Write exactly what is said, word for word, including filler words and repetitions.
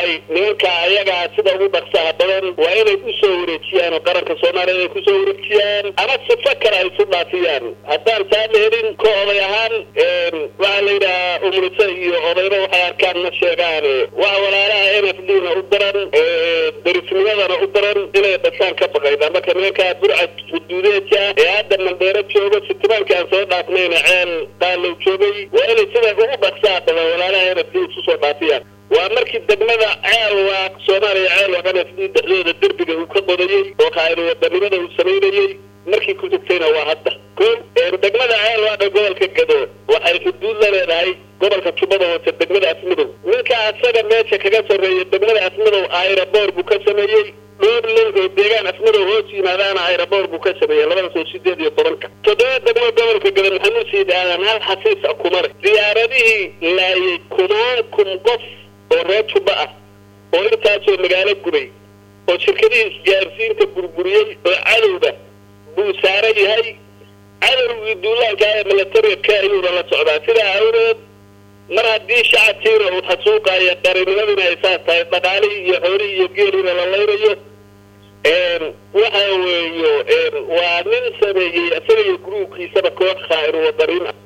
tahay nimanka ayaga sida ugu dhaqsaha badan waa inay ku soo wareejiyaan oo qaranka Soomaaliyeed ay ku soo wareejiyaan ama si fakar ay isu dhaafiyaan haddaan saaleerin ko oday ahaan ee waxa la yiraahdaa umrisa iyo odayro waxay arkaan ma sheegaan waxa walaalaha N F D na u daran ee darisnimadana u daran inay dhashaan ka baqayda marka nimanka burcad xuduudeedka ee hadda Mandheera jooga sitimaanka soo dhaafnayna ceel qaalow joogay waa inay sida ugu dhaqsaha badan walaalaha N F D isu soo dhaafiyaan waa markii degmada ceel waa Soomaaliya ceel waa N F D dhexdooda derbiga uu ka qodayay oo khayr wadanimada uu sameeyay markii ku tagtayna waa hadda koo ee degmada ceel waa gobolka Gado waxay xuduud la leedahay gobolka Jubbada Hoose degmada Afmadow ninka asaga meesha kaga sareeyay degmada Afmadow aeroboor buu ka sameeyay dhowr loo deegaan Afmadow hoos yimaadaan aeroboor buu ka sameeyay laba kun sideed iyo toban toddoba degmada gobolka Gado maxamed siidaan hal xasiis kumar diyaaradihii laayay kumaan kun qof oo reer Jubba ah oo intaasoo magaalo gubay oo shirkadii isgaarsiinta burburiyay oo cadowga buu saaran yahay cadowgii duulaanka ee militariga ayuu la socdaa sida awreed mar haddii shacabkiina uu xasuuqayo qarannimadina ay saartay dhaqaale iyo xoolo iyo geerina la leeyahay ee waxa weeyo ee waa nin sameeyay asaga iyo gruubkiisa koox khayr wadarin